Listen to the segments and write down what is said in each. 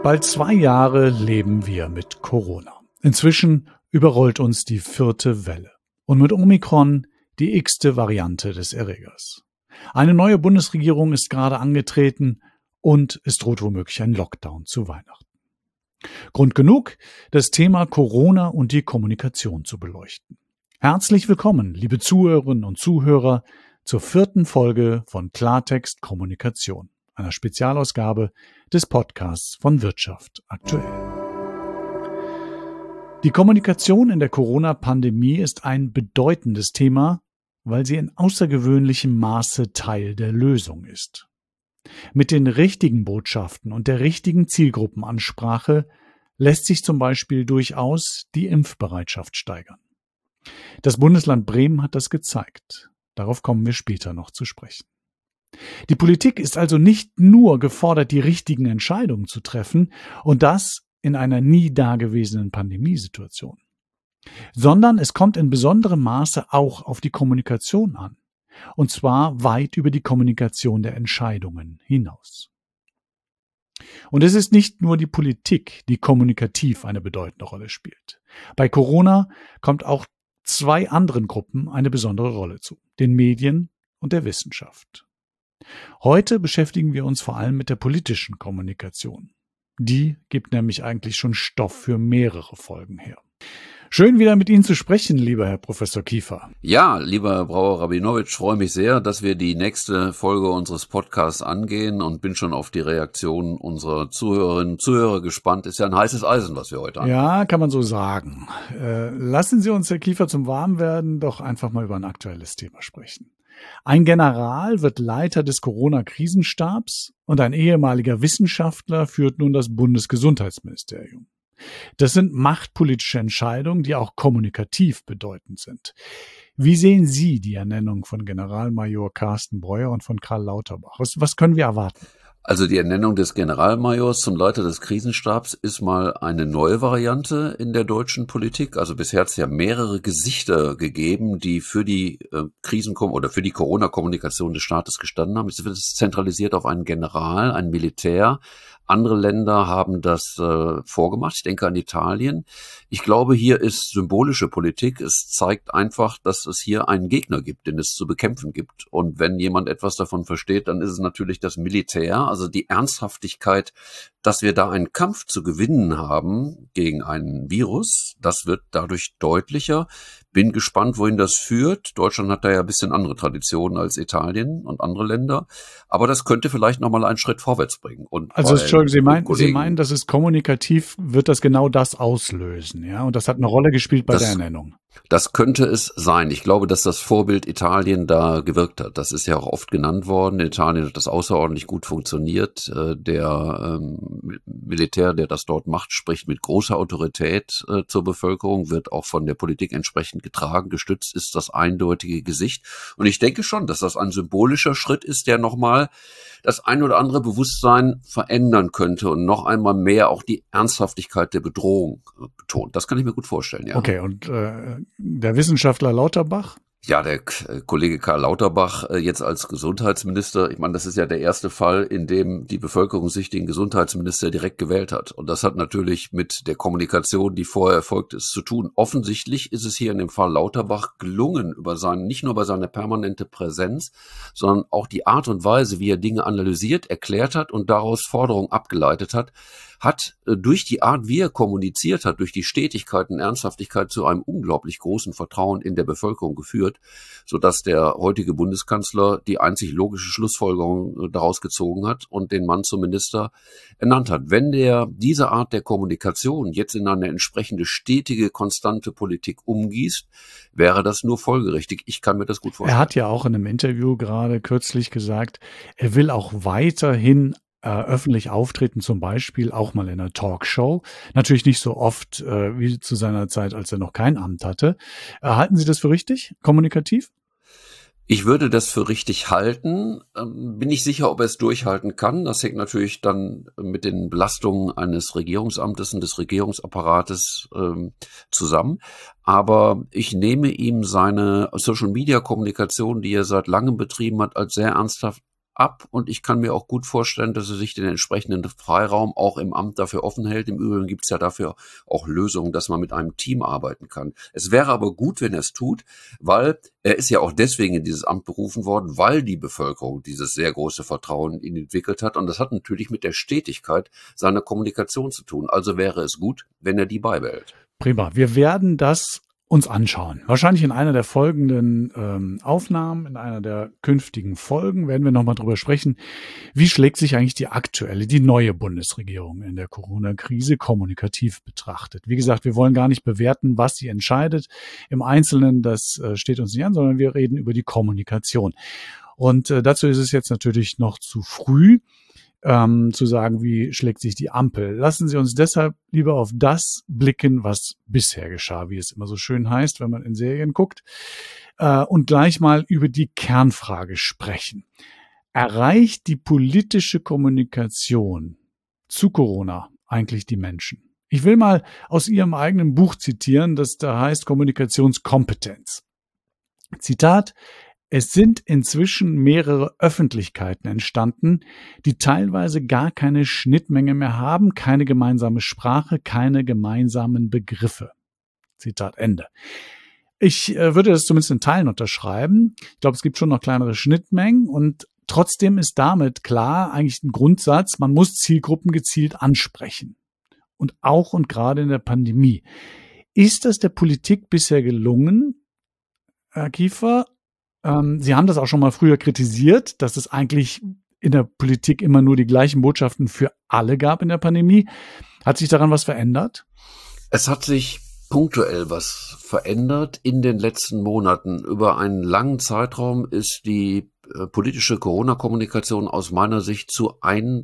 Bald 2 Jahre leben wir mit Corona. Inzwischen überrollt uns die 4. Welle. Und mit Omikron die x-te Variante des Erregers. Eine neue Bundesregierung ist gerade angetreten und es droht womöglich ein Lockdown zu Weihnachten. Grund genug, das Thema Corona und die Kommunikation zu beleuchten. Herzlich willkommen, liebe Zuhörerinnen und Zuhörer, zur 4. Folge von Klartext Kommunikation, einer Spezialausgabe des Podcasts von Wirtschaft aktuell. Die Kommunikation in der Corona-Pandemie ist ein bedeutendes Thema, weil sie in außergewöhnlichem Maße Teil der Lösung ist. Mit den richtigen Botschaften und der richtigen Zielgruppenansprache lässt sich zum Beispiel durchaus die Impfbereitschaft steigern. Das Bundesland Bremen hat das gezeigt. Darauf kommen wir später noch zu sprechen. Die Politik ist also nicht nur gefordert, die richtigen Entscheidungen zu treffen, und das in einer nie dagewesenen Pandemiesituation, sondern es kommt in besonderem Maße auch auf die Kommunikation an, und zwar weit über die Kommunikation der Entscheidungen hinaus. Und es ist nicht nur die Politik, die kommunikativ eine bedeutende Rolle spielt. Bei Corona kommt auch 2 anderen Gruppen eine besondere Rolle zu, den Medien und der Wissenschaft. Heute beschäftigen wir uns vor allem mit der politischen Kommunikation. Die gibt nämlich eigentlich schon Stoff für mehrere Folgen her. Schön wieder mit Ihnen zu sprechen, lieber Herr Professor Kiefer. Ja, lieber Herr Brauer-Rabinowitsch, freue mich sehr, dass wir die nächste Folge unseres Podcasts angehen und bin schon auf die Reaktion unserer Zuhörerinnen und Zuhörer gespannt. Ist ja ein heißes Eisen, was wir heute haben. Ja, kann man so sagen. Lassen Sie uns, Herr Kiefer, zum Warmwerden doch einfach mal über ein aktuelles Thema sprechen. Ein General wird Leiter des Corona-Krisenstabs und ein ehemaliger Wissenschaftler führt nun das Bundesgesundheitsministerium. Das sind machtpolitische Entscheidungen, die auch kommunikativ bedeutend sind. Wie sehen Sie die Ernennung von Generalmajor Carsten Breuer und von Karl Lauterbach? Was können wir erwarten? Also die Ernennung des Generalmajors zum Leiter des Krisenstabs ist mal eine neue Variante in der deutschen Politik. Also bisher hat es ja mehrere Gesichter gegeben, die für die für die Corona-Kommunikation des Staates gestanden haben. Jetzt wird es zentralisiert auf einen General, ein Militär. Andere Länder haben das vorgemacht. Ich denke an Italien. Ich glaube, hier ist symbolische Politik. Es zeigt einfach, dass es hier einen Gegner gibt, den es zu bekämpfen gibt. Und wenn jemand etwas davon versteht, dann ist es natürlich das Militär. Also die Ernsthaftigkeit, dass wir da einen Kampf zu gewinnen haben gegen einen Virus, das wird dadurch deutlicher. Bin gespannt, wohin das führt. Deutschland hat da ja ein bisschen andere Traditionen als Italien und andere Länder. Aber das könnte vielleicht nochmal einen Schritt vorwärts bringen. Und also Entschuldigung, Sie meinen, dass es kommunikativ wird das genau das auslösen, ja? Und das hat eine Rolle gespielt bei der Ernennung. Das könnte es sein. Ich glaube, dass das Vorbild Italien da gewirkt hat. Das ist ja auch oft genannt worden. In Italien hat das außerordentlich gut funktioniert. Der Militär, der das dort macht, spricht mit großer Autorität zur Bevölkerung, wird auch von der Politik entsprechend getragen, gestützt ist das eindeutige Gesicht. Und ich denke schon, dass das ein symbolischer Schritt ist, der nochmal das ein oder andere Bewusstsein verändern könnte und noch einmal mehr auch die Ernsthaftigkeit der Bedrohung betont. Das kann ich mir gut vorstellen, ja. Okay, und der Wissenschaftler Lauterbach? Ja, der Kollege Karl Lauterbach jetzt als Gesundheitsminister, ich meine, das ist ja der erste Fall, in dem die Bevölkerung sich den Gesundheitsminister direkt gewählt hat. Und das hat natürlich mit der Kommunikation, die vorher erfolgt ist, zu tun. Offensichtlich ist es hier in dem Fall Lauterbach gelungen, nicht nur über seine permanente Präsenz, sondern auch die Art und Weise, wie er Dinge analysiert, erklärt hat und daraus Forderungen abgeleitet hat durch die Art, wie er kommuniziert hat, durch die Stetigkeit und Ernsthaftigkeit zu einem unglaublich großen Vertrauen in der Bevölkerung geführt, sodass der heutige Bundeskanzler die einzig logische Schlussfolgerung daraus gezogen hat und den Mann zum Minister ernannt hat. Wenn der diese Art der Kommunikation jetzt in eine entsprechende stetige, konstante Politik umgießt, wäre das nur folgerichtig. Ich kann mir das gut vorstellen. Er hat ja auch in einem Interview gerade kürzlich gesagt, er will auch weiterhin öffentlich auftreten, zum Beispiel auch mal in einer Talkshow. Natürlich nicht so oft wie zu seiner Zeit, als er noch kein Amt hatte. Halten Sie das für richtig, kommunikativ? Ich würde das für richtig halten. Bin nicht sicher, ob er es durchhalten kann. Das hängt natürlich dann mit den Belastungen eines Regierungsamtes und des Regierungsapparates zusammen. Aber ich nehme ihm seine Social-Media-Kommunikation, die er seit langem betrieben hat, als sehr ernsthaft ab und ich kann mir auch gut vorstellen, dass er sich den entsprechenden Freiraum auch im Amt dafür offen hält. Im Übrigen gibt es ja dafür auch Lösungen, dass man mit einem Team arbeiten kann. Es wäre aber gut, wenn er es tut, weil er ist ja auch deswegen in dieses Amt berufen worden, weil die Bevölkerung dieses sehr große Vertrauen in ihn entwickelt hat. Und das hat natürlich mit der Stetigkeit seiner Kommunikation zu tun. Also wäre es gut, wenn er die beibehält. Prima. Wir werden das uns anschauen. Wahrscheinlich in einer der folgenden Aufnahmen, in einer der künftigen Folgen werden wir nochmal drüber sprechen, wie schlägt sich eigentlich die aktuelle, die neue Bundesregierung in der Corona-Krise kommunikativ betrachtet. Wie gesagt, wir wollen gar nicht bewerten, was sie entscheidet im Einzelnen, das steht uns nicht an, sondern wir reden über die Kommunikation. Und dazu ist es jetzt natürlich noch zu früh, zu sagen, wie schlägt sich die Ampel. Lassen Sie uns deshalb lieber auf das blicken, was bisher geschah, wie es immer so schön heißt, wenn man in Serien guckt, und gleich mal über die Kernfrage sprechen. Erreicht die politische Kommunikation zu Corona eigentlich die Menschen? Ich will mal aus Ihrem eigenen Buch zitieren, das da heißt Kommunikationskompetenz. Zitat: Es sind inzwischen mehrere Öffentlichkeiten entstanden, die teilweise gar keine Schnittmenge mehr haben, keine gemeinsame Sprache, keine gemeinsamen Begriffe. Zitat Ende. Ich würde das zumindest in Teilen unterschreiben. Ich glaube, es gibt schon noch kleinere Schnittmengen und trotzdem ist damit klar, eigentlich ein Grundsatz, man muss Zielgruppen gezielt ansprechen. Und auch und gerade in der Pandemie. Ist das der Politik bisher gelungen, Herr Kiefer? Sie haben das auch schon mal früher kritisiert, dass es eigentlich in der Politik immer nur die gleichen Botschaften für alle gab in der Pandemie. Hat sich daran was verändert? Es hat sich punktuell was verändert in den letzten Monaten. Über einen langen Zeitraum ist die politische Corona-Kommunikation aus meiner Sicht zu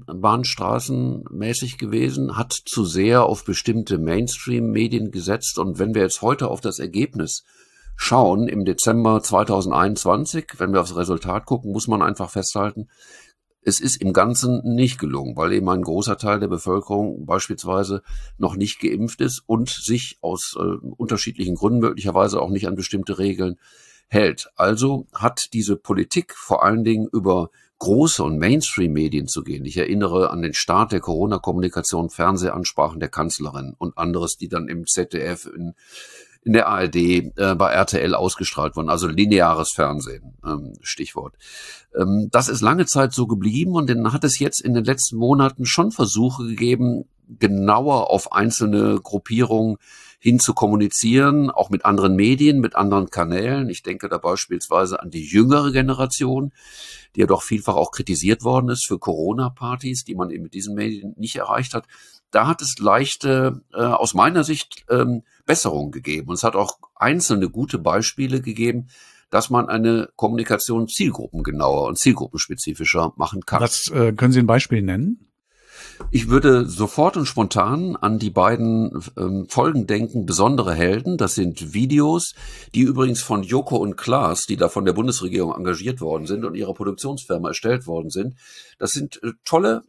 einbahnstraßenmäßig gewesen, hat zu sehr auf bestimmte Mainstream-Medien gesetzt. Und wenn wir jetzt heute auf das Ergebnis schauen, im Dezember 2021, wenn wir aufs Resultat gucken, muss man einfach festhalten, es ist im Ganzen nicht gelungen, weil eben ein großer Teil der Bevölkerung beispielsweise noch nicht geimpft ist und sich aus unterschiedlichen Gründen möglicherweise auch nicht an bestimmte Regeln hält. Also hat diese Politik vor allen Dingen über große und Mainstream-Medien zu gehen. Ich erinnere an den Start der Corona-Kommunikation, Fernsehansprachen der Kanzlerin und anderes, die dann im ZDF, in der ARD, bei RTL ausgestrahlt worden, also lineares Fernsehen, Stichwort. Das ist lange Zeit so geblieben und dann hat es jetzt in den letzten Monaten schon Versuche gegeben, genauer auf einzelne Gruppierungen hin zu kommunizieren, auch mit anderen Medien, mit anderen Kanälen. Ich denke da beispielsweise an die jüngere Generation, die ja doch vielfach auch kritisiert worden ist für Corona-Partys, die man eben mit diesen Medien nicht erreicht hat. Da hat es leichte, aus meiner Sicht, Besserungen gegeben. Und es hat auch einzelne gute Beispiele gegeben, dass man eine Kommunikation zielgruppengenauer und zielgruppenspezifischer machen kann. Was können Sie ein Beispiel nennen? Ich würde sofort und spontan an die beiden Folgen denken, besondere Helden. Das sind Videos, die übrigens von Joko und Klaas, die da von der Bundesregierung engagiert worden sind und ihrer Produktionsfirma erstellt worden sind. Das sind tolle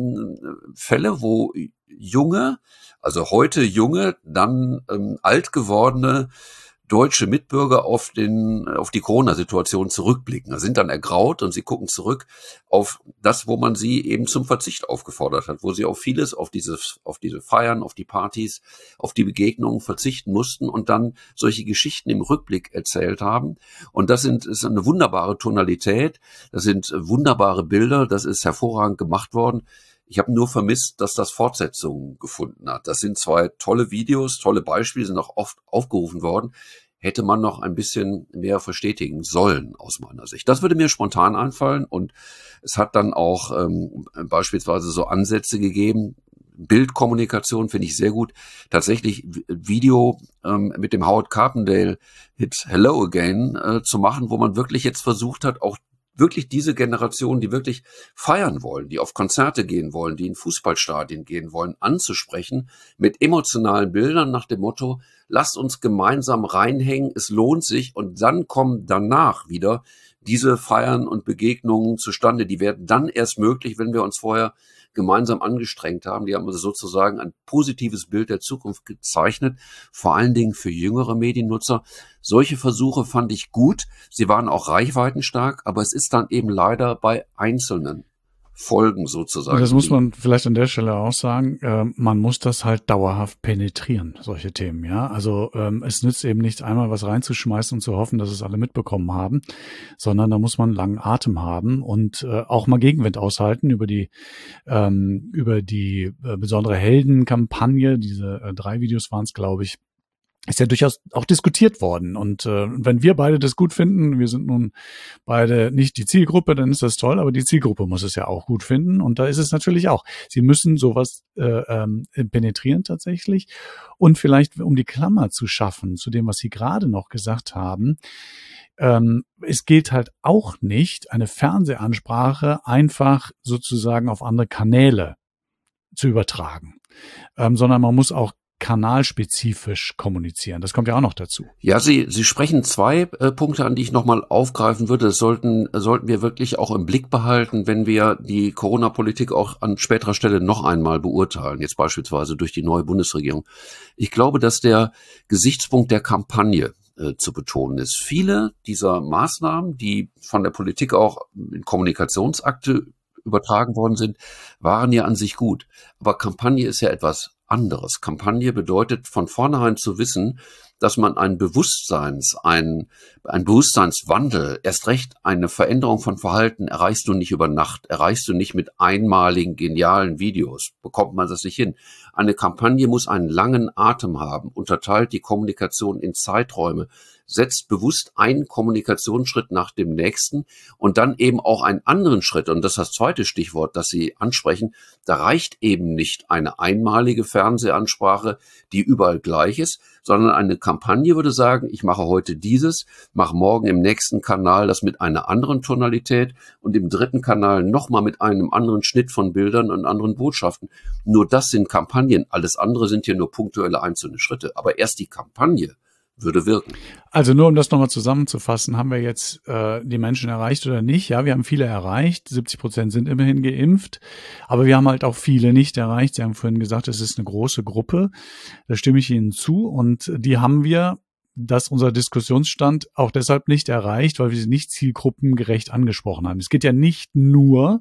Fälle, wo junge, also heute junge, dann alt gewordene deutsche Mitbürger auf die Corona-Situation zurückblicken. Da sind dann ergraut und sie gucken zurück auf das, wo man sie eben zum Verzicht aufgefordert hat, wo sie auf vieles, auf diese Feiern, auf die Partys, auf die Begegnungen verzichten mussten und dann solche Geschichten im Rückblick erzählt haben. Und das ist eine wunderbare Tonalität, das sind wunderbare Bilder, das ist hervorragend gemacht worden. Ich habe nur vermisst, dass das Fortsetzungen gefunden hat. Das sind zwei tolle Videos, tolle Beispiele, sind auch oft aufgerufen worden. Hätte man noch ein bisschen mehr verstetigen sollen, aus meiner Sicht. Das würde mir spontan einfallen und es hat dann auch beispielsweise so Ansätze gegeben. Bildkommunikation finde ich sehr gut. Tatsächlich Video mit dem Howard Carpendale-Hit Hello Again zu machen, wo man wirklich jetzt versucht hat, auch wirklich diese Generation, die wirklich feiern wollen, die auf Konzerte gehen wollen, die in Fußballstadien gehen wollen, anzusprechen mit emotionalen Bildern nach dem Motto, lasst uns gemeinsam reinhängen, es lohnt sich und dann kommen danach wieder diese Feiern und Begegnungen zustande. Die werden dann erst möglich, wenn wir uns vorher gemeinsam angestrengt haben. Die haben also sozusagen ein positives Bild der Zukunft gezeichnet, vor allen Dingen für jüngere Mediennutzer. Solche Versuche fand ich gut. Sie waren auch reichweitenstark, aber es ist dann eben leider bei einzelnen Folgen sozusagen. Und das muss man vielleicht an der Stelle auch sagen, man muss das halt dauerhaft penetrieren, solche Themen, ja. Also es nützt eben nicht einmal was reinzuschmeißen und zu hoffen, dass es alle mitbekommen haben, sondern da muss man langen Atem haben und auch mal Gegenwind aushalten über die besondere Heldenkampagne. Diese 3 Videos waren es, glaube ich. Ist ja durchaus auch diskutiert worden. Und wenn wir beide das gut finden, wir sind nun beide nicht die Zielgruppe, dann ist das toll, aber die Zielgruppe muss es ja auch gut finden. Und da ist es natürlich auch. Sie müssen sowas penetrieren tatsächlich. Und vielleicht, um die Klammer zu schaffen zu dem, was Sie gerade noch gesagt haben, es gilt halt auch nicht, eine Fernsehansprache einfach sozusagen auf andere Kanäle zu übertragen, sondern man muss auch kanalspezifisch kommunizieren. Das kommt ja auch noch dazu. Ja, Sie sprechen 2 Punkte an, die ich nochmal aufgreifen würde. Das sollten wir wirklich auch im Blick behalten, wenn wir die Corona-Politik auch an späterer Stelle noch einmal beurteilen, jetzt beispielsweise durch die neue Bundesregierung. Ich glaube, dass der Gesichtspunkt der Kampagne zu betonen ist. Viele dieser Maßnahmen, die von der Politik auch in Kommunikationsakte übertragen worden sind, waren ja an sich gut. Aber Kampagne ist ja etwas anderes. Kampagne bedeutet von vornherein zu wissen, dass man einen Bewusstseinswandel, erst recht eine Veränderung von Verhalten erreichst du nicht über Nacht, erreichst du nicht mit einmaligen genialen Videos, bekommt man das nicht hin. Eine Kampagne muss einen langen Atem haben, unterteilt die Kommunikation in Zeiträume, setzt bewusst einen Kommunikationsschritt nach dem nächsten und dann eben auch einen anderen Schritt. Und das ist das zweite Stichwort, das Sie ansprechen. Da reicht eben nicht eine einmalige Fernsehansprache, die überall gleich ist, sondern eine Kampagne würde sagen, ich mache heute dieses, mache morgen im nächsten Kanal das mit einer anderen Tonalität und im dritten Kanal nochmal mit einem anderen Schnitt von Bildern und anderen Botschaften. Nur das sind Kampagnen. Alles andere sind hier nur punktuelle einzelne Schritte. Aber erst die Kampagne würde wirken. Also nur um das nochmal zusammenzufassen, haben wir jetzt die Menschen erreicht oder nicht? Ja, wir haben viele erreicht. 70% sind immerhin geimpft. Aber wir haben halt auch viele nicht erreicht. Sie haben vorhin gesagt, es ist eine große Gruppe. Da stimme ich Ihnen zu. Und die haben wir, das ist unser Diskussionsstand, auch deshalb nicht erreicht, weil wir sie nicht zielgruppengerecht angesprochen haben. Es geht ja nicht nur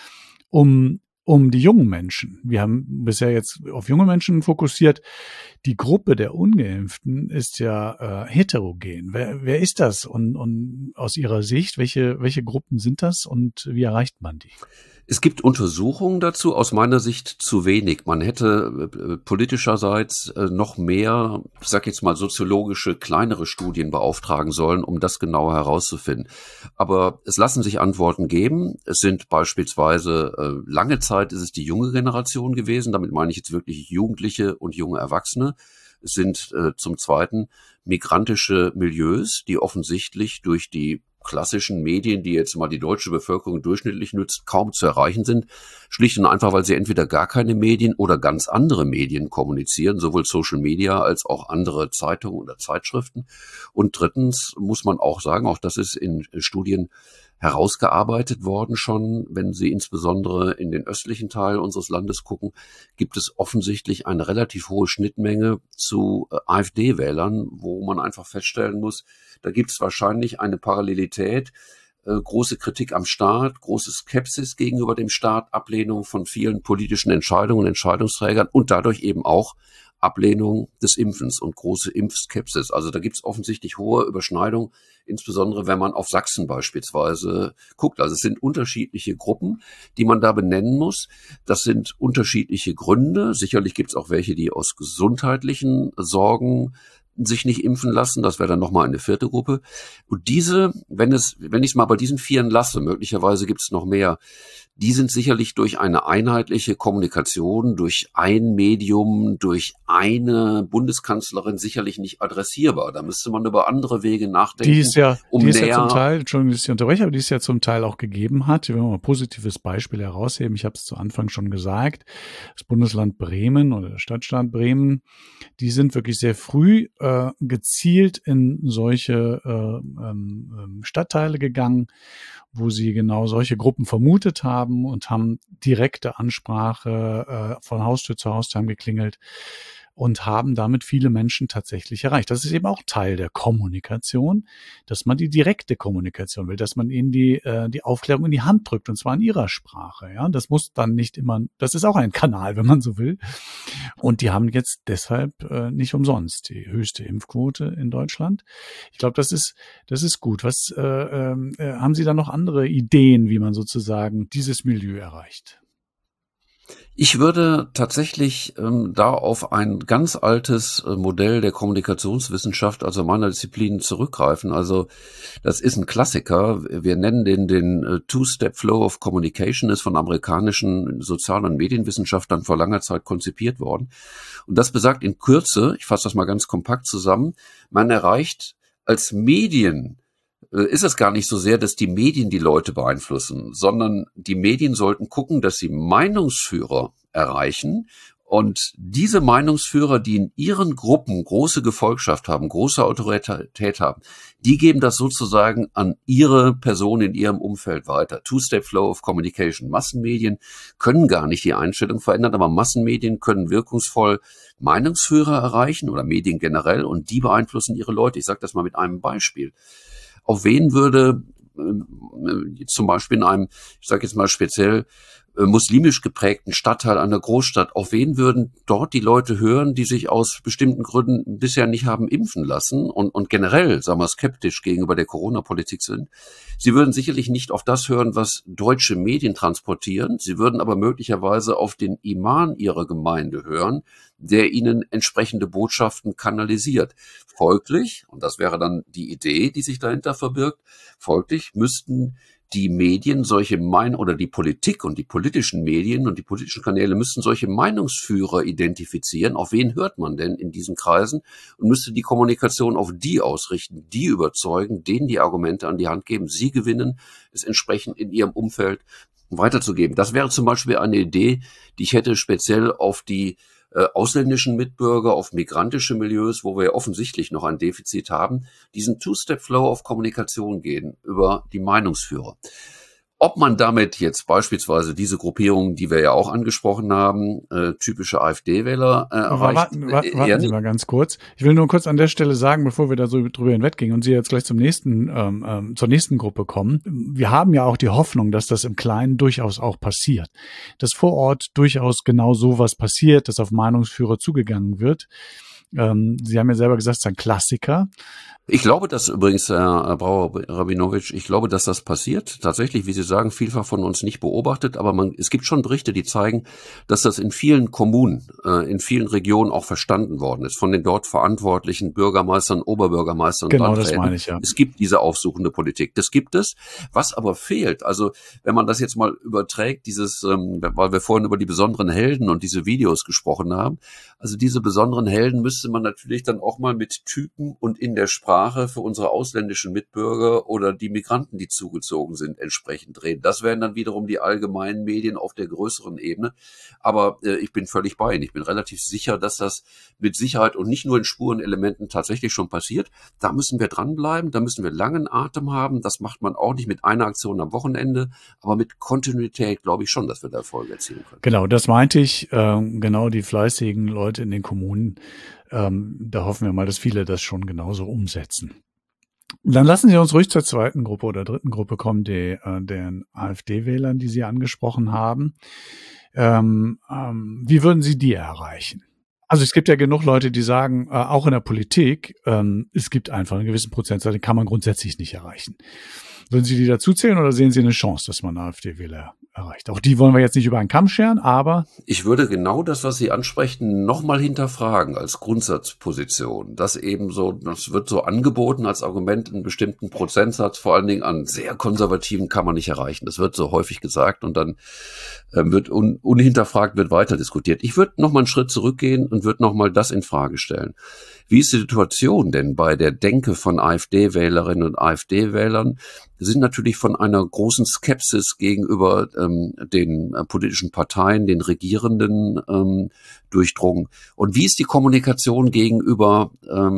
um die jungen Menschen. Wir haben bisher jetzt auf junge Menschen fokussiert. Die Gruppe der Ungeimpften ist ja heterogen. Wer ist das? Und aus Ihrer Sicht, welche Gruppen sind das und wie erreicht man die? Es gibt Untersuchungen dazu, aus meiner Sicht zu wenig. Man hätte politischerseits noch mehr, ich sage jetzt mal soziologische, kleinere Studien beauftragen sollen, um das genauer herauszufinden. Aber es lassen sich Antworten geben. Es sind beispielsweise, lange Zeit ist es die junge Generation gewesen, damit meine ich jetzt wirklich Jugendliche und junge Erwachsene. Es sind zum Zweiten migrantische Milieus, die offensichtlich durch die klassischen Medien, die jetzt mal die deutsche Bevölkerung durchschnittlich nützt, kaum zu erreichen sind. Schlicht und einfach, weil sie entweder gar keine Medien oder ganz andere Medien kommunizieren, sowohl Social Media als auch andere Zeitungen oder Zeitschriften. Und drittens muss man auch sagen, auch das ist in Studien herausgearbeitet worden schon, wenn Sie insbesondere in den östlichen Teil unseres Landes gucken, gibt es offensichtlich eine relativ hohe Schnittmenge zu AfD-Wählern, wo man einfach feststellen muss, da gibt es wahrscheinlich eine Parallelität, große Kritik am Staat, große Skepsis gegenüber dem Staat, Ablehnung von vielen politischen Entscheidungen und Entscheidungsträgern und dadurch eben auch Ablehnung des Impfens und große Impfskepsis. Also da gibt es offensichtlich hohe Überschneidungen, insbesondere wenn man auf Sachsen beispielsweise guckt. Also es sind unterschiedliche Gruppen, die man da benennen muss. Das sind unterschiedliche Gründe. Sicherlich gibt es auch welche, die aus gesundheitlichen Sorgen sich nicht impfen lassen. Das wäre dann nochmal eine vierte Gruppe. Und diese, wenn ich es mal bei diesen vieren lasse, möglicherweise gibt es noch mehr, die sind sicherlich durch eine einheitliche Kommunikation, durch ein Medium, durch eine Bundeskanzlerin sicherlich nicht adressierbar. Da müsste man über andere Wege nachdenken. Die ist ja zum Teil, Entschuldigung, dass ich unterbreche, aber die es ja zum Teil auch gegeben hat. Wir wollen mal ein positives Beispiel herausheben. Ich habe es zu Anfang schon gesagt. Das Bundesland Bremen oder der Stadtstaat Bremen, die sind wirklich sehr früh gezielt in solche Stadtteile gegangen, wo sie genau solche Gruppen vermutet haben und haben direkte Ansprache von Haustür zu Haustür haben geklingelt und haben damit viele Menschen tatsächlich erreicht. Das ist eben auch Teil der Kommunikation, dass man die direkte Kommunikation will, dass man ihnen die Aufklärung in die Hand drückt, und zwar in ihrer Sprache. Ja, das muss dann nicht immer, das ist auch ein Kanal, wenn man so will. Und die haben jetzt deshalb nicht umsonst die höchste Impfquote in Deutschland. Ich glaube, das ist gut. Was haben Sie da noch andere Ideen, wie man sozusagen dieses Milieu erreicht? Ich würde tatsächlich da auf ein ganz altes Modell der Kommunikationswissenschaft, also meiner Disziplin, zurückgreifen. Also das ist ein Klassiker. Wir nennen den Two-Step-Flow of Communication, ist von amerikanischen Sozial- und Medienwissenschaftlern vor langer Zeit konzipiert worden. Und das besagt in Kürze, ich fasse das mal ganz kompakt zusammen, man erreicht als Medien ist es gar nicht so sehr, dass die Medien die Leute beeinflussen, sondern die Medien sollten gucken, dass sie Meinungsführer erreichen. Und diese Meinungsführer, die in ihren Gruppen große Gefolgschaft haben, große Autorität haben, die geben das sozusagen an ihre Person in ihrem Umfeld weiter. Two-Step-Flow of Communication. Massenmedien können gar nicht die Einstellung verändern, aber Massenmedien können wirkungsvoll Meinungsführer erreichen oder Medien generell, und die beeinflussen ihre Leute. Ich sage das mal mit einem Beispiel. Auf wen würde zum Beispiel in einem, ich sage jetzt mal speziell, muslimisch geprägten Stadtteil einer Großstadt, auf wen würden dort die Leute hören, die sich aus bestimmten Gründen bisher nicht haben impfen lassen und generell, sagen wir, skeptisch gegenüber der Corona-Politik sind? Sie würden sicherlich nicht auf das hören, was deutsche Medien transportieren. Sie würden aber möglicherweise auf den Imam ihrer Gemeinde hören, der ihnen entsprechende Botschaften kanalisiert. Folglich, und das wäre dann die Idee, die sich dahinter verbirgt, folglich müssten die Medien oder die Politik und die politischen Medien und die politischen Kanäle müssten solche Meinungsführer identifizieren. Auf wen hört man denn in diesen Kreisen? Und müsste die Kommunikation auf die ausrichten, die überzeugen, denen die Argumente an die Hand geben, sie gewinnen, es entsprechend in ihrem Umfeld weiterzugeben. Das wäre zum Beispiel eine Idee, die ich hätte speziell auf die ausländischen Mitbürger, auf migrantische Milieus, wo wir offensichtlich noch ein Defizit haben, diesen Two-Step-Flow auf Kommunikation gehen über die Meinungsführer. Ob man damit jetzt beispielsweise diese Gruppierungen, die wir ja auch angesprochen haben, typische AfD-Wähler erreicht. Warten Sie mal ganz kurz. Ich will nur kurz an der Stelle sagen, bevor wir da so drüber hinweggehen und Sie jetzt gleich zur nächsten Gruppe kommen. Wir haben ja auch die Hoffnung, dass das im Kleinen durchaus auch passiert. Dass vor Ort durchaus genau sowas passiert, dass auf Meinungsführer zugegangen wird. Sie haben ja selber gesagt, es ist ein Klassiker. Ich glaube, dass übrigens, Herr Brauer-Rabinowitsch, ich glaube, dass das passiert. Tatsächlich, wie Sie sagen, vielfach von uns nicht beobachtet, aber es gibt schon Berichte, die zeigen, dass das in vielen Kommunen, in vielen Regionen auch verstanden worden ist, von den dort verantwortlichen Bürgermeistern, Oberbürgermeistern. Genau, das meine ich, ja. Es gibt diese aufsuchende Politik, das gibt es. Was aber fehlt, also wenn man das jetzt mal überträgt, weil wir vorhin über die besonderen Helden und diese Videos gesprochen haben, also diese besonderen Helden müsste man natürlich dann auch mal mit Typen und in der Sprache für unsere ausländischen Mitbürger oder die Migranten, die zugezogen sind, entsprechend reden. Das wären dann wiederum die allgemeinen Medien auf der größeren Ebene. Aber ich bin völlig bei Ihnen. Ich bin relativ sicher, dass das mit Sicherheit und nicht nur in Spurenelementen tatsächlich schon passiert. Da müssen wir dranbleiben, da müssen wir langen Atem haben. Das macht man auch nicht mit einer Aktion am Wochenende, aber mit Kontinuität glaube ich schon, dass wir da Erfolge erzielen können. Genau, das meinte ich. Genau, die fleißigen Leute in den Kommunen. Da hoffen wir mal, dass viele das schon genauso umsetzen. Dann lassen Sie uns ruhig zur zweiten Gruppe oder dritten Gruppe kommen, den AfD-Wählern, die Sie angesprochen haben. Wie würden Sie die erreichen? Also es gibt ja genug Leute, die sagen, auch in der Politik, es gibt einfach einen gewissen Prozentsatz, den kann man grundsätzlich nicht erreichen. Würden Sie die dazu zählen oder sehen Sie eine Chance, dass man AfD-Wähler erreicht? Auch die wollen wir jetzt nicht über einen Kamm scheren, aber... Ich würde genau das, was Sie ansprechen, nochmal hinterfragen als Grundsatzposition. Das wird so angeboten als Argument, einen bestimmten Prozentsatz, vor allen Dingen an sehr konservativen, kann man nicht erreichen. Das wird so häufig gesagt und dann wird unhinterfragt, wird weiter diskutiert. Ich würde nochmal einen Schritt zurückgehen und würde nochmal das in Frage stellen. Wie ist die Situation denn bei der Denke von AfD-Wählerinnen und AfD-Wählern? Sie sind natürlich von einer großen Skepsis gegenüber den politischen Parteien, den Regierenden durchdrungen. Und wie ist die Kommunikation gegenüber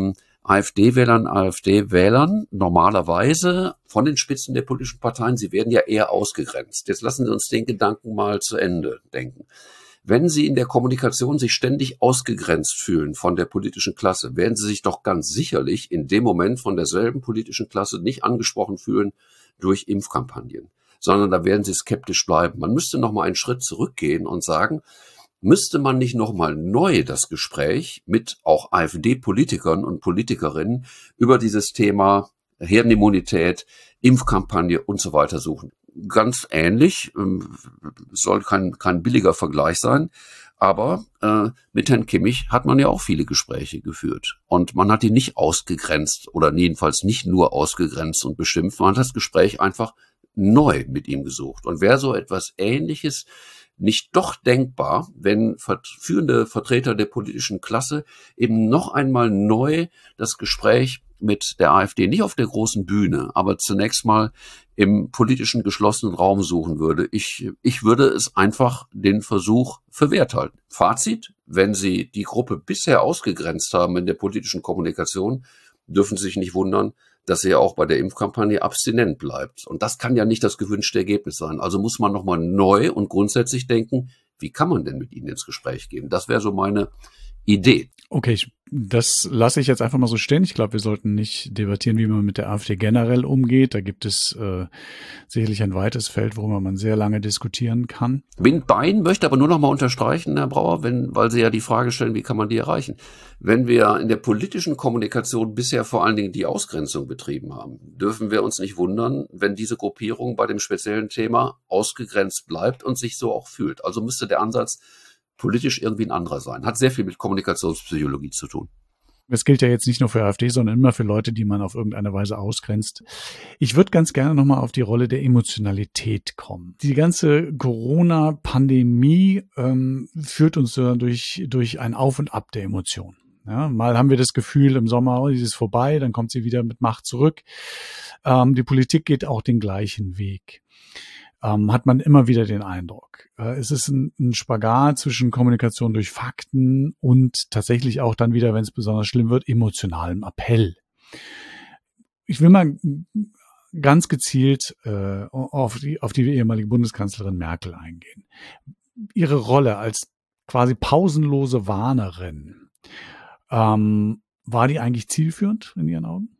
AfD-Wählern normalerweise von den Spitzen der politischen Parteien? Sie werden ja eher ausgegrenzt. Jetzt lassen Sie uns den Gedanken mal zu Ende denken. Wenn Sie in der Kommunikation sich ständig ausgegrenzt fühlen von der politischen Klasse, werden Sie sich doch ganz sicherlich in dem Moment von derselben politischen Klasse nicht angesprochen fühlen durch Impfkampagnen, sondern da werden Sie skeptisch bleiben. Man müsste noch mal einen Schritt zurückgehen und sagen, müsste man nicht noch mal neu das Gespräch mit auch AfD-Politikern und Politikerinnen über dieses Thema Herdenimmunität, Impfkampagne und so weiter suchen? Ganz ähnlich, soll kein billiger Vergleich sein, aber mit Herrn Kimmich hat man ja auch viele Gespräche geführt. Und man hat ihn nicht ausgegrenzt oder jedenfalls nicht nur ausgegrenzt und beschimpft, man hat das Gespräch einfach neu mit ihm gesucht. Und wäre so etwas Ähnliches nicht doch denkbar, wenn führende Vertreter der politischen Klasse eben noch einmal neu das Gespräch mit der AfD, nicht auf der großen Bühne, aber zunächst mal im politischen geschlossenen Raum suchen würde. Ich würde es einfach den Versuch für wert halten. Fazit: Wenn Sie die Gruppe bisher ausgegrenzt haben in der politischen Kommunikation, dürfen Sie sich nicht wundern, dass sie ja auch bei der Impfkampagne abstinent bleibt. Und das kann ja nicht das gewünschte Ergebnis sein. Also muss man nochmal neu und grundsätzlich denken, wie kann man denn mit ihnen ins Gespräch gehen? Das wäre so meine Idee. Okay, das lasse ich jetzt einfach mal so stehen. Ich glaube, wir sollten nicht debattieren, wie man mit der AfD generell umgeht. Da gibt es sicherlich ein weites Feld, worüber man sehr lange diskutieren kann. Bin bei Ihnen, möchte aber nur noch mal unterstreichen, Herr Brauer, weil Sie ja die Frage stellen, wie kann man die erreichen? Wenn wir in der politischen Kommunikation bisher vor allen Dingen die Ausgrenzung betrieben haben, dürfen wir uns nicht wundern, wenn diese Gruppierung bei dem speziellen Thema ausgegrenzt bleibt und sich so auch fühlt. Also müsste der Ansatz politisch irgendwie ein anderer sein. Hat sehr viel mit Kommunikationspsychologie zu tun. Das gilt ja jetzt nicht nur für AfD, sondern immer für Leute, die man auf irgendeine Weise ausgrenzt. Ich würde ganz gerne nochmal auf die Rolle der Emotionalität kommen. Die ganze Corona-Pandemie führt uns durch ein Auf und Ab der Emotionen. Ja, mal haben wir das Gefühl im Sommer, oh, sie ist vorbei, dann kommt sie wieder mit Macht zurück. Die Politik geht auch den gleichen Weg. Hat man immer wieder den Eindruck. Es ist ein Spagat zwischen Kommunikation durch Fakten und tatsächlich auch dann wieder, wenn es besonders schlimm wird, emotionalem Appell. Ich will mal ganz gezielt auf die ehemalige Bundeskanzlerin Merkel eingehen. Ihre Rolle als quasi pausenlose Warnerin, war die eigentlich zielführend in Ihren Augen?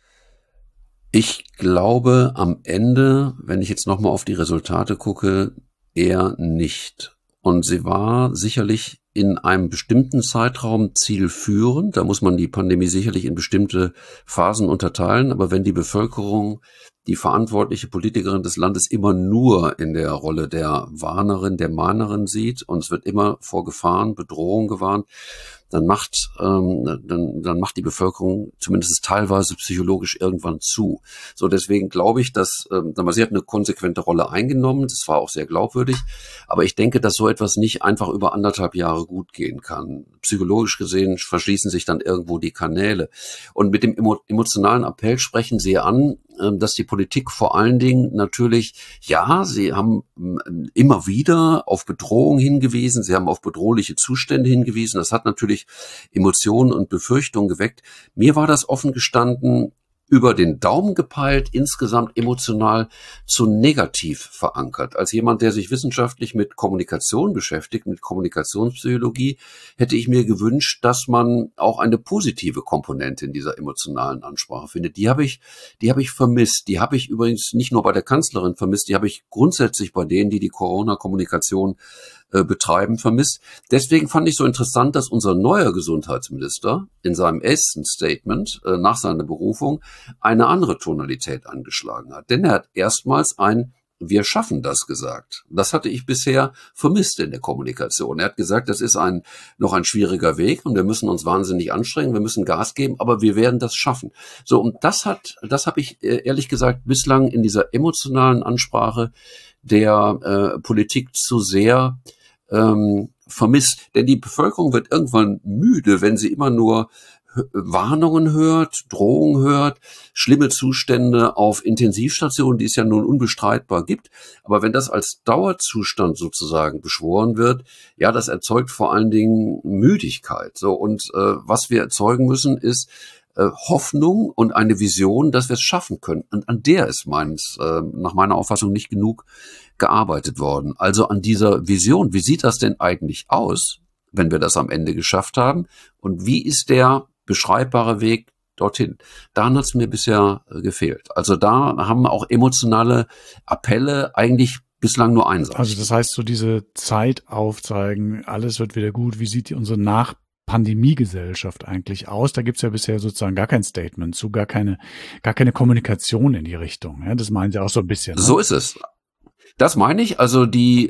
Ich glaube am Ende, wenn ich jetzt nochmal auf die Resultate gucke, eher nicht. Und sie war sicherlich in einem bestimmten Zeitraum zielführend. Da muss man die Pandemie sicherlich in bestimmte Phasen unterteilen. Aber wenn die Bevölkerung die verantwortliche Politikerin des Landes immer nur in der Rolle der Warnerin, der Mahnerin sieht und es wird immer vor Gefahren, Bedrohungen gewarnt, dann macht die Bevölkerung zumindest teilweise psychologisch irgendwann zu. So, deswegen glaube ich, dass sie hat eine konsequente Rolle eingenommen. Das war auch sehr glaubwürdig. Aber ich denke, dass so etwas nicht einfach über 1,5 Jahre gut gehen kann. Psychologisch gesehen verschließen sich dann irgendwo die Kanäle. Und mit dem emotionalen Appell sprechen Sie an, dass die Politik vor allen Dingen natürlich, ja, sie haben immer wieder auf Bedrohung hingewiesen, sie haben auf bedrohliche Zustände hingewiesen. Das hat natürlich Emotionen und Befürchtungen geweckt. Mir war das offen gestanden über den Daumen gepeilt, insgesamt emotional zu negativ verankert. Als jemand, der sich wissenschaftlich mit Kommunikation beschäftigt, mit Kommunikationspsychologie, hätte ich mir gewünscht, dass man auch eine positive Komponente in dieser emotionalen Ansprache findet. Die habe ich vermisst. Die habe ich übrigens nicht nur bei der Kanzlerin vermisst, die habe ich grundsätzlich bei denen, die Corona-Kommunikation betreiben, vermisst. Deswegen fand ich so interessant, dass unser neuer Gesundheitsminister in seinem ersten Statement nach seiner Berufung eine andere Tonalität angeschlagen hat. Denn er hat erstmals Wir schaffen das gesagt. Das hatte ich bisher vermisst in der Kommunikation. Er hat gesagt, das ist noch ein schwieriger Weg und wir müssen uns wahnsinnig anstrengen, wir müssen Gas geben, aber wir werden das schaffen. So, und das habe ich ehrlich gesagt bislang in dieser emotionalen Ansprache der Politik zu sehr vermisst. Denn die Bevölkerung wird irgendwann müde, wenn sie immer nur Warnungen hört, Drohungen hört, schlimme Zustände auf Intensivstationen, die es ja nun unbestreitbar gibt. Aber wenn das als Dauerzustand sozusagen beschworen wird, ja, das erzeugt vor allen Dingen Müdigkeit. So, und was wir erzeugen müssen, ist Hoffnung und eine Vision, dass wir es schaffen können. Und an der ist nach meiner Auffassung nicht genug gearbeitet worden. Also an dieser Vision. Wie sieht das denn eigentlich aus, wenn wir das am Ende geschafft haben? Und wie ist der beschreibbare Weg dorthin? Daran hat es mir bisher gefehlt. Also da haben auch emotionale Appelle eigentlich bislang nur einseitig. Also das heißt, so diese Zeit aufzeigen, alles wird wieder gut. Wie sieht unsere Nach-Pandemie-Gesellschaft eigentlich aus? Da gibt es ja bisher sozusagen gar kein Statement zu, gar keine Kommunikation in die Richtung. Ja, das meinen Sie auch so ein bisschen. Ne? So ist es. Das meine ich, also die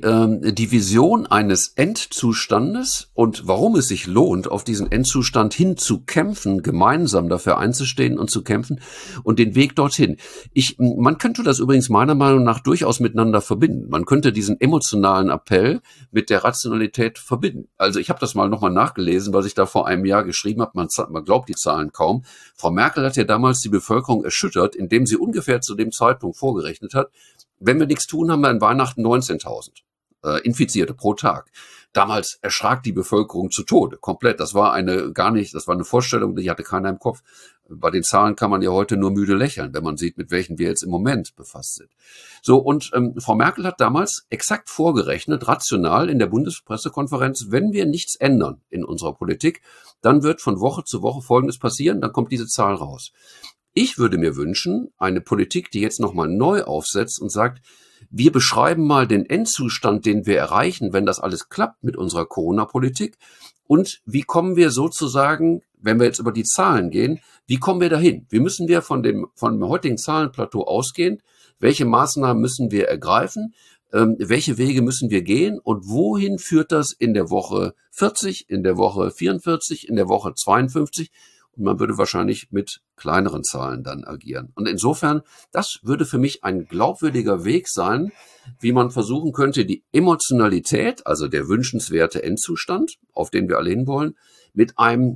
Vision eines Endzustandes und warum es sich lohnt, auf diesen Endzustand hin zu kämpfen, gemeinsam dafür einzustehen und zu kämpfen und den Weg dorthin. Man könnte das übrigens meiner Meinung nach durchaus miteinander verbinden. Man könnte diesen emotionalen Appell mit der Rationalität verbinden. Also ich habe das mal nochmal nachgelesen, was ich da vor einem Jahr geschrieben habe. Man glaubt die Zahlen kaum. Frau Merkel hat ja damals die Bevölkerung erschüttert, indem sie ungefähr zu dem Zeitpunkt vorgerechnet hat, wenn wir nichts tun, haben wir an Weihnachten 19.000 Infizierte pro Tag. Damals erschrak die Bevölkerung zu Tode, komplett. Das war eine Vorstellung, die hatte keiner im Kopf. Bei den Zahlen kann man ja heute nur müde lächeln, wenn man sieht, mit welchen wir jetzt im Moment befasst sind. So, und Frau Merkel hat damals exakt vorgerechnet, rational in der Bundespressekonferenz, wenn wir nichts ändern in unserer Politik, dann wird von Woche zu Woche Folgendes passieren, dann kommt diese Zahl raus. Ich würde mir wünschen, eine Politik, die jetzt nochmal neu aufsetzt und sagt, wir beschreiben mal den Endzustand, den wir erreichen, wenn das alles klappt mit unserer Corona-Politik. Und wie kommen wir sozusagen, wenn wir jetzt über die Zahlen gehen, wie kommen wir dahin? Wie müssen wir von dem heutigen Zahlenplateau ausgehen? Welche Maßnahmen müssen wir ergreifen? Welche Wege müssen wir gehen? Und wohin führt das in der Woche 40, in der Woche 44, in der Woche 52? Und man würde wahrscheinlich mit kleineren Zahlen dann agieren. Und insofern, das würde für mich ein glaubwürdiger Weg sein, wie man versuchen könnte, die Emotionalität, also der wünschenswerte Endzustand, auf den wir alle hinwollen, mit einem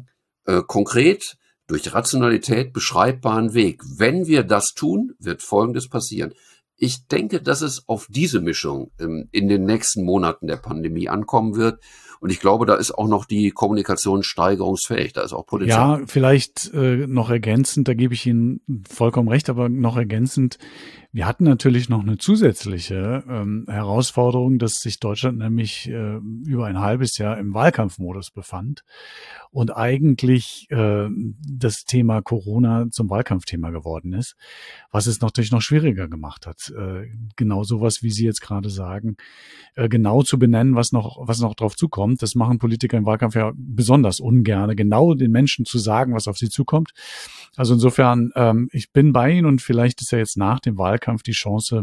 konkret durch Rationalität beschreibbaren Weg. Wenn wir das tun, wird Folgendes passieren. Ich denke, dass es auf diese Mischung in den nächsten Monaten der Pandemie ankommen wird. Und ich glaube, da ist auch noch die Kommunikation steigerungsfähig. Da ist auch Potenzial. Ja, vielleicht noch ergänzend, da gebe ich Ihnen vollkommen recht, aber noch ergänzend, wir hatten natürlich noch eine zusätzliche Herausforderung, dass sich Deutschland nämlich über ein halbes Jahr im Wahlkampfmodus befand und eigentlich das Thema Corona zum Wahlkampfthema geworden ist, was es natürlich noch schwieriger gemacht hat. Genau sowas, wie Sie jetzt gerade sagen, genau zu benennen, was noch drauf zukommt. Das machen Politiker im Wahlkampf ja besonders ungerne, genau den Menschen zu sagen, was auf sie zukommt. Also insofern, ich bin bei Ihnen und vielleicht ist ja jetzt nach dem Wahlkampf die Chance,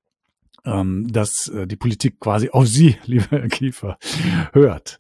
dass die Politik quasi auf Sie, lieber Herr Kiefer, hört.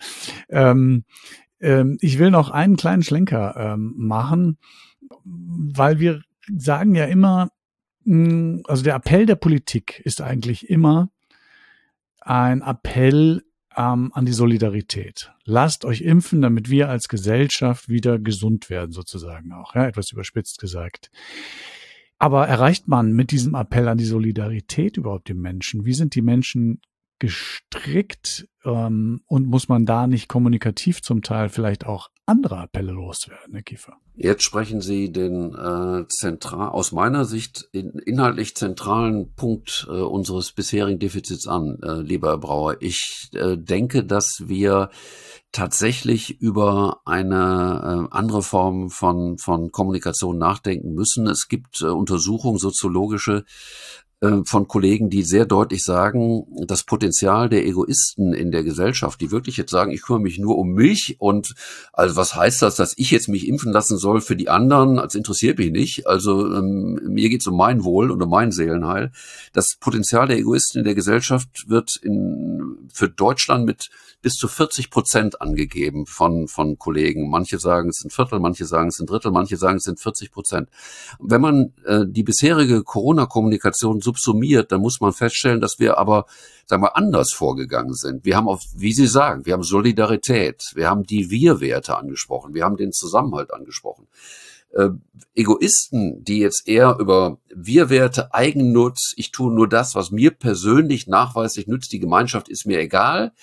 Ich will noch einen kleinen Schlenker machen, weil wir sagen ja immer, also der Appell der Politik ist eigentlich immer ein Appell an die Solidarität. Lasst euch impfen, damit wir als Gesellschaft wieder gesund werden, sozusagen auch, ja, etwas überspitzt gesagt. Aber erreicht man mit diesem Appell an die Solidarität überhaupt die Menschen? Wie sind die Menschen gestrickt und muss man da nicht kommunikativ zum Teil vielleicht auch andere Appelle loswerden, Herr Kiefer? Jetzt sprechen Sie den aus meiner Sicht inhaltlich zentralen Punkt unseres bisherigen Defizits an, lieber Herr Brauer. Ich denke, dass wir tatsächlich über eine andere Form von Kommunikation nachdenken müssen. Es gibt Untersuchungen, soziologische, von Kollegen, die sehr deutlich sagen, das Potenzial der Egoisten in der Gesellschaft, die wirklich jetzt sagen, ich kümmere mich nur um mich und also was heißt das, dass ich jetzt mich impfen lassen soll für die anderen, das interessiert mich nicht, also mir geht es um mein Wohl und um mein Seelenheil. Das Potenzial der Egoisten in der Gesellschaft wird für Deutschland mit bis zu 40% angegeben von Kollegen. Manche sagen, es sind Viertel, manche sagen, es sind Drittel, manche sagen, es sind 40%. Wenn man die bisherige Corona-Kommunikation so subsumiert, dann muss man feststellen, dass wir aber, sagen wir, anders vorgegangen sind. Wir haben wie Sie sagen, wir haben Solidarität, wir haben die Wir-Werte angesprochen, wir haben den Zusammenhalt angesprochen. Egoisten, die jetzt eher über Wir-Werte, Eigennutz, ich tue nur das, was mir persönlich nachweislich nützt, die Gemeinschaft ist mir egal,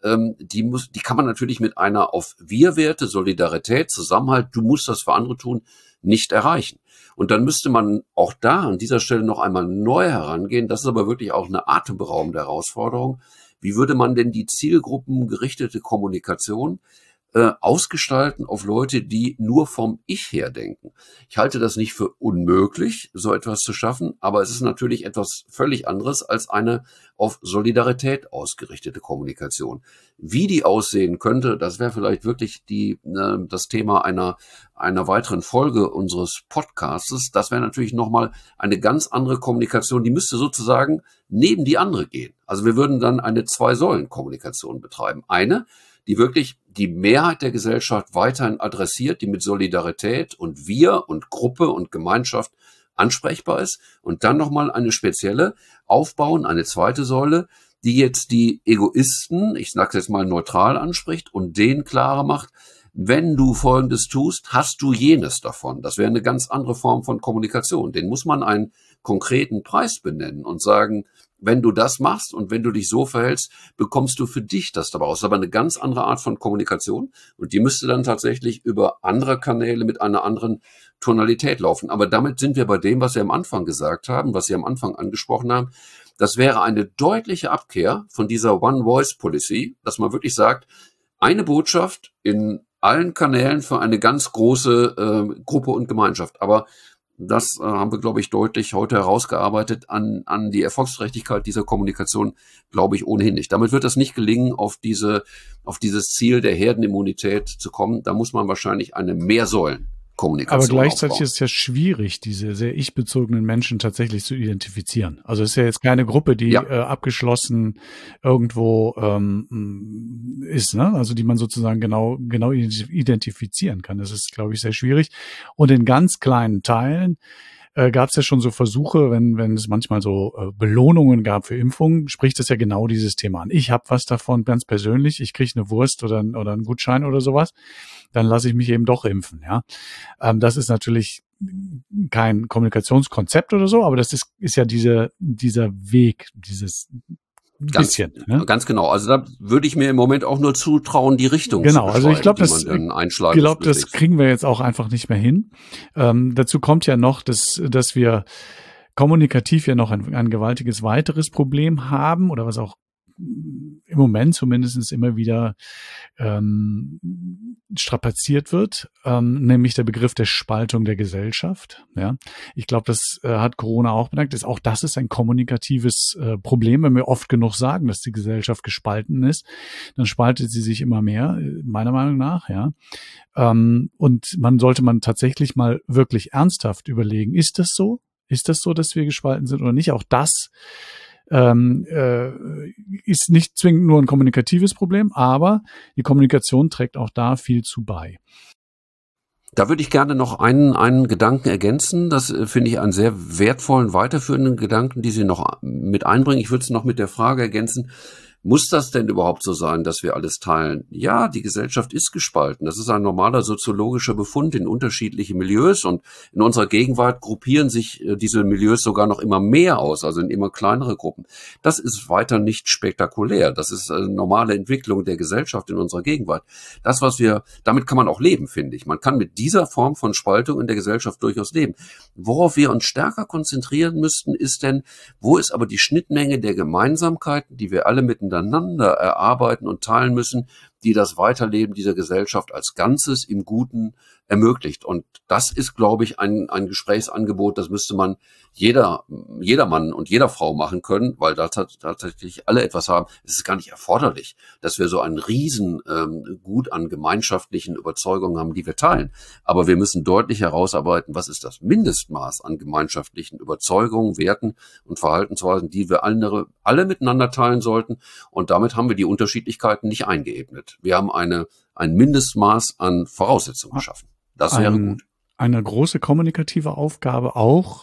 die kann man natürlich mit einer auf Wir-Werte, Solidarität, Zusammenhalt, du musst das für andere tun, nicht erreichen. Und dann müsste man auch da an dieser Stelle noch einmal neu herangehen. Das ist aber wirklich auch eine atemberaubende Herausforderung. Wie würde man denn die zielgruppengerichtete Kommunikation ausgestalten auf Leute, die nur vom Ich her denken? Ich halte das nicht für unmöglich, so etwas zu schaffen, aber es ist natürlich etwas völlig anderes als eine auf Solidarität ausgerichtete Kommunikation. Wie die aussehen könnte, das wäre vielleicht wirklich das Thema einer weiteren Folge unseres Podcastes. Das wäre natürlich nochmal eine ganz andere Kommunikation, die müsste sozusagen neben die andere gehen. Also wir würden dann eine Zwei-Säulen-Kommunikation betreiben. Eine, die wirklich die Mehrheit der Gesellschaft weiterhin adressiert, die mit Solidarität und Wir und Gruppe und Gemeinschaft ansprechbar ist. Und dann nochmal eine spezielle aufbauen, eine zweite Säule, die jetzt die Egoisten, ich sage jetzt mal neutral anspricht und denen klarer macht, wenn du Folgendes tust, hast du jenes davon. Das wäre eine ganz andere Form von Kommunikation. Den muss man einen konkreten Preis benennen und sagen, wenn du das machst und wenn du dich so verhältst, bekommst du für dich das dabei aus. Das ist aber eine ganz andere Art von Kommunikation und die müsste dann tatsächlich über andere Kanäle mit einer anderen Tonalität laufen. Aber damit sind wir bei dem, was wir am Anfang gesagt haben, was Sie am Anfang angesprochen haben. Das wäre eine deutliche Abkehr von dieser One-Voice-Policy, dass man wirklich sagt, eine Botschaft in allen Kanälen für eine ganz große Gruppe und Gemeinschaft. Aber das haben wir, glaube ich, deutlich heute herausgearbeitet. An die Erfolgsträchtigkeit dieser Kommunikation glaube ich ohnehin nicht. Damit wird es nicht gelingen, auf dieses Ziel der Herdenimmunität zu kommen. Da muss man wahrscheinlich eine Mehrsäulen-Kommunikation Aber gleichzeitig aufbauen. ist es ja schwierig, diese sehr ich-bezogenen Menschen tatsächlich zu identifizieren. Also es ist ja jetzt keine Gruppe, die abgeschlossen irgendwo ist, ne? Also die man sozusagen genau identifizieren kann. Das ist, glaube ich, sehr schwierig. Und in ganz kleinen Teilen gab es ja schon so Versuche, wenn es manchmal so Belohnungen gab für Impfungen, spricht es ja genau dieses Thema an. Ich habe was davon ganz persönlich, ich kriege eine Wurst oder einen Gutschein oder sowas, dann lasse ich mich eben doch impfen. Ja, das ist natürlich kein Kommunikationskonzept oder so, aber das ist ja dieser Weg, dieses bisschen. Ganz genau. Also da würde ich mir im Moment auch nur zutrauen, die Richtung genau, zu beschreiben, also ich glaube, die man dann einschlagen muss. Ich glaube, das kriegen wir jetzt auch einfach nicht mehr hin. Dazu kommt ja noch, dass wir kommunikativ ja noch ein gewaltiges weiteres Problem haben oder was auch im Moment zumindest immer wieder strapaziert wird, nämlich der Begriff der Spaltung der Gesellschaft. Ja, ich glaube, das hat Corona auch bemerkt. Auch das ist ein kommunikatives Problem, wenn wir oft genug sagen, dass die Gesellschaft gespalten ist, dann spaltet sie sich immer mehr, meiner Meinung nach. Ja, und man sollte tatsächlich mal wirklich ernsthaft überlegen: Ist das so? Ist das so, dass wir gespalten sind oder nicht? Auch das ist nicht zwingend nur ein kommunikatives Problem, aber die Kommunikation trägt auch da viel zu bei. Da würde ich gerne noch einen Gedanken ergänzen. Das finde ich einen sehr wertvollen, weiterführenden Gedanken, die Sie noch mit einbringen. Ich würde es noch mit der Frage ergänzen, muss das denn überhaupt so sein, dass wir alles teilen? Ja, die Gesellschaft ist gespalten. Das ist ein normaler soziologischer Befund in unterschiedliche Milieus und in unserer Gegenwart gruppieren sich diese Milieus sogar noch immer mehr aus, also in immer kleinere Gruppen. Das ist weiter nicht spektakulär. Das ist eine normale Entwicklung der Gesellschaft in unserer Gegenwart. Damit kann man auch leben, finde ich. Man kann mit dieser Form von Spaltung in der Gesellschaft durchaus leben. Worauf wir uns stärker konzentrieren müssten, ist denn, wo ist aber die Schnittmenge der Gemeinsamkeiten, die wir alle miteinander erarbeiten und teilen müssen, die das Weiterleben dieser Gesellschaft als Ganzes im Guten ermöglicht. Und das ist, glaube ich, ein Gesprächsangebot, das müsste man jeder Mann und jeder Frau machen können, weil da tatsächlich alle etwas haben. Es ist gar nicht erforderlich, dass wir so ein Riesengut an gemeinschaftlichen Überzeugungen haben, die wir teilen. Aber wir müssen deutlich herausarbeiten, was ist das Mindestmaß an gemeinschaftlichen Überzeugungen, Werten und Verhaltensweisen, die wir alle miteinander teilen sollten. Und damit haben wir die Unterschiedlichkeiten nicht eingeebnet. Wir haben ein Mindestmaß an Voraussetzungen geschaffen. Das wäre gut. Eine große kommunikative Aufgabe auch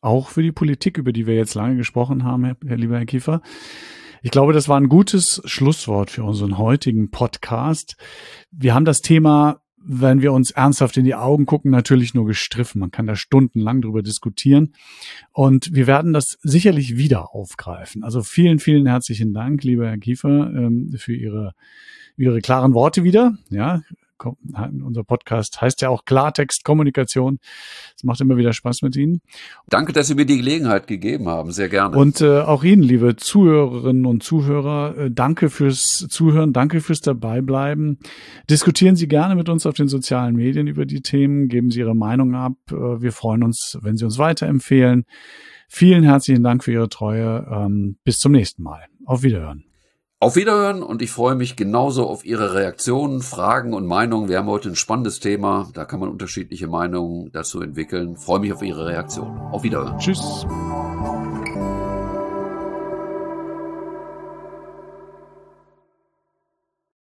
auch für die Politik, über die wir jetzt lange gesprochen haben, lieber Herr Kiefer. Ich glaube, das war ein gutes Schlusswort für unseren heutigen Podcast. Wir haben das Thema, wenn wir uns ernsthaft in die Augen gucken, natürlich nur gestriffen. Man kann da stundenlang drüber diskutieren. Und wir werden das sicherlich wieder aufgreifen. Also vielen, vielen herzlichen Dank, lieber Herr Kiefer, für Ihre klaren Worte wieder. Ja, unser Podcast heißt ja auch Klartext Kommunikation. Es macht immer wieder Spaß mit Ihnen. Danke, dass Sie mir die Gelegenheit gegeben haben. Sehr gerne. Und auch Ihnen, liebe Zuhörerinnen und Zuhörer, danke fürs Zuhören, danke fürs Dabeibleiben. Diskutieren Sie gerne mit uns auf den sozialen Medien über die Themen, geben Sie Ihre Meinung ab. Wir freuen uns, wenn Sie uns weiterempfehlen. Vielen herzlichen Dank für Ihre Treue. Bis zum nächsten Mal. Auf Wiederhören. Auf Wiederhören, und ich freue mich genauso auf Ihre Reaktionen, Fragen und Meinungen. Wir haben heute ein spannendes Thema, da kann man unterschiedliche Meinungen dazu entwickeln. Ich freue mich auf Ihre Reaktion. Auf Wiederhören. Tschüss.